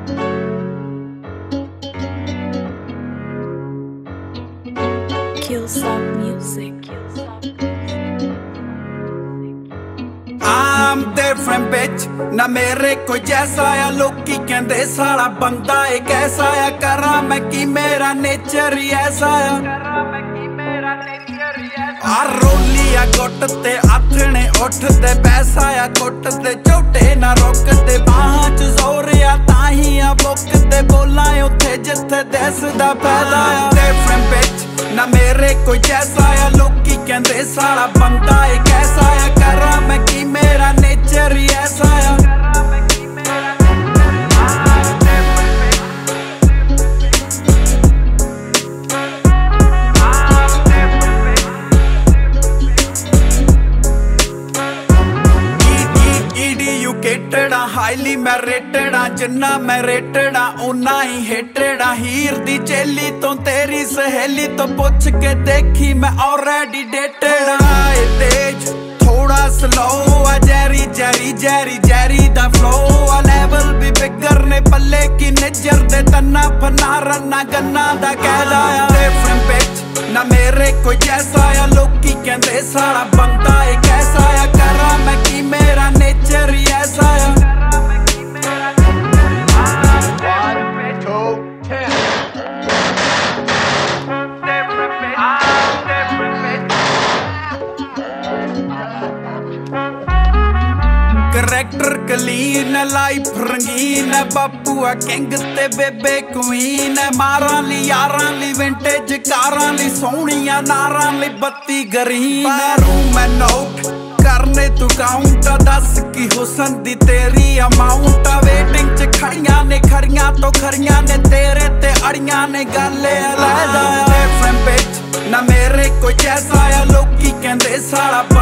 I'm different bitch, ना मेरे कोई जैसा आ। लोकी कहंदे साला बंदा ए कैसा आ। करा मैं की मेरा नेचर ही ऐसा आ। रोलिया गुट ते आथने उठदे पैसा आ। कुटदे झोटे ना रोकदे बाहां च जोर आ। ताही आ बुकदे बोलां उत्थे जिथे दसदा फायदा आ। Different bitch, ना मेरे कोई जैसा आ। लोकी कहंदे साला बंदा ए कैसा आ। करा मैं की मेरा नेचर ही ऐसा आ। हाईली मैं रेटेड आ। जिन्ना मैं रेटेड आ उन्ना ही हेटेड आ। हीर दी चेली तो तेरी सहेली तो पुछ के देखी मैं ऑलरेडी डेटेड आ। तेज थोड़ा स्लो आ। जैरी जैरी जैरी जैरी दा फ्लो आ। लेवल भी बिगर ने पल्ले की नजर दे तन्ना फना रन्ना गन्ना दा कहदा आ। Different bitch, ना मेरे कोई जैसा आ। लोकी कहंदे साला बंदा ए कैसा आ। करा मैं की मेरा नेचर ही ऐसा आ। करैक्टर क्लीन लाइफ रंगीन बापूआ किंग ते बेबे क्वीन मारां ली यारां ली विंटेज कारां ली सोहणियां नारां ली बत्ती ग्रीन रूम मैं नोट करने तू काउंट दस की हुसन दी तेरी अमाउंट वेटिंग च खड़ियां ने खड़ियां तो खड़ियां ने तेरे ते अड़ियां ने गल्ले अलहदा। Different bitch, ना मेरे कोई जैसा आ। लोकी कहंदे साला